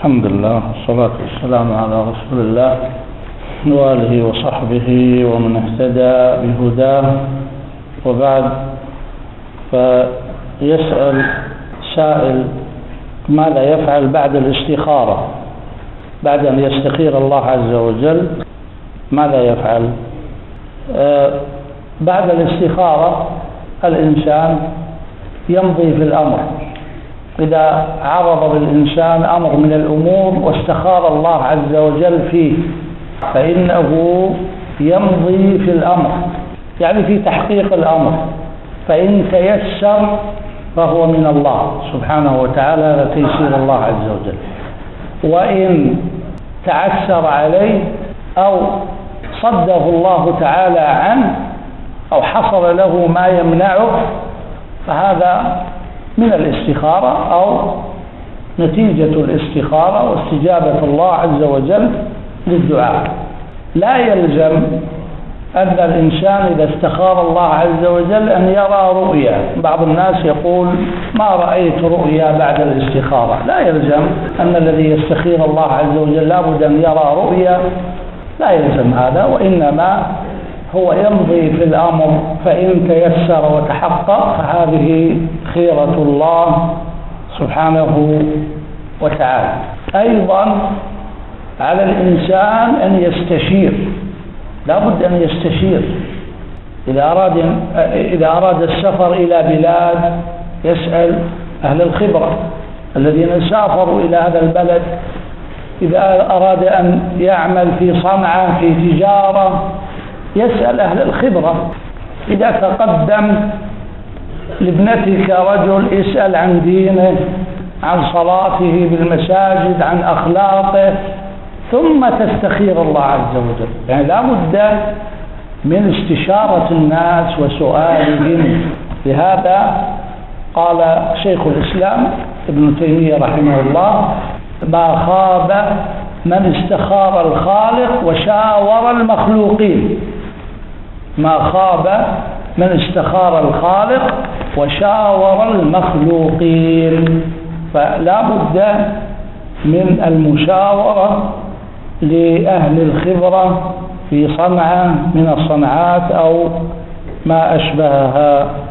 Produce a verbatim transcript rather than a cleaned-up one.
الحمد لله والصلاة والسلام على رسول الله وآله وصحبه ومن اهتدى بهداه. وبعد، فيسأل سائل: ماذا يفعل بعد الاستخارة؟ بعد أن يستخير الله عز وجل ماذا يفعل؟ آه بعد الاستخارة الإنسان يمضي في الأمر. إذا عرض للإنسان أمر من الأمور واستخار الله عز وجل فيه فإنه يمضي في الأمر، يعني في تحقيق الأمر. فإن تيسر فهو من الله سبحانه وتعالى لتيسير الله عز وجل، وإن تعسر عليه أو صده الله تعالى عنه أو حصل له ما يمنعه فهذا من الاستخارة أو نتيجة الاستخارة واستجابة الله عز وجل للدعاء. لا يلزم أن الإنسان إذا استخار الله عز وجل أن يرى رؤيا. بعض الناس يقول: ما رأيت رؤيا بعد الاستخارة. لا يلزم أن الذي يستخير الله عز وجل لابد أن يرى رؤيا، لا يلزم هذا، وإنما هو يمضي في الأمر. فإن تيسر وتحقق فهذه خيرة الله سبحانه وتعالى. أيضا على الإنسان أن يستشير، لا بد أن يستشير. إذا أراد إذا أراد السفر إلى بلاد يسأل أهل الخبرة الذين سافروا إلى هذا البلد. إذا أراد أن يعمل في صنعة في تجارة يسأل أهل الخبرة. إذا تقدم لابنتك رجل اسأل عن دينه، عن صلاته بالمساجد، عن أخلاقه، ثم تستخير الله عز وجل. يعني لا بد من استشارة الناس وسؤالهم. لهذا قال شيخ الإسلام ابن تيمية رحمه الله: ما خاب من استخار الخالق وشاور المخلوقين. ما خاب من استخار الخالق وشاور المخلوقين. فلا بد من المشاورة لأهل الخبرة في صنعة من الصنعات أو ما أشبهها.